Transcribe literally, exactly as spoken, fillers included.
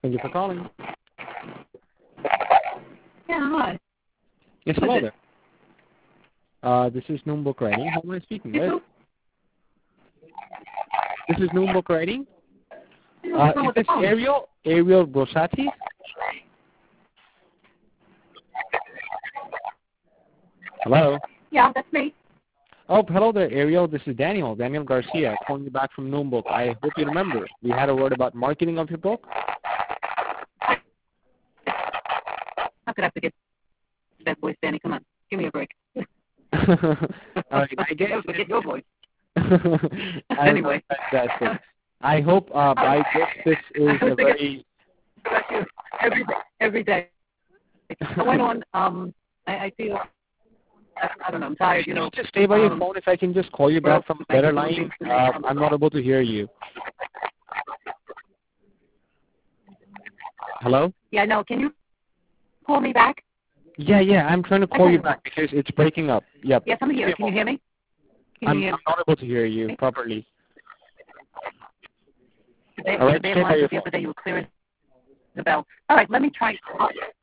Thank you for calling. Yeah, hi. Yes, hello there. Uh, this is Noombook Writing. Who am I speaking with? This is Noombook Writing. Uh, is this Ariel? Ariel Brosati? Hello? Yeah, that's me. Oh, hello there, Ariel. This is Daniel, Daniel Garcia, calling you back from Noombook. I hope you remember. We had a word about marketing of your book. How could I forget that voice, Danny? Come on, give me a break. uh, I guess I forget your voice. I Anyway. Fantastic. I hope, uh, I guess this is a very... Every day. Every day. I went on, um, I, I feel, I, I don't know, I'm tired, you know. Just stay by your um, phone if I can just call you back from a better line. Uh, I'm not able to hear you. Hello? Yeah, no, can you call me back? Yeah, yeah, I'm trying to call you back because it's breaking up. Yep. Yes, I'm here. Can you hear me? Can I'm, you hear I'm not able to hear you me? properly. Today, All right, today, stay by your yesterday you were clear as the bell. All right, let me try.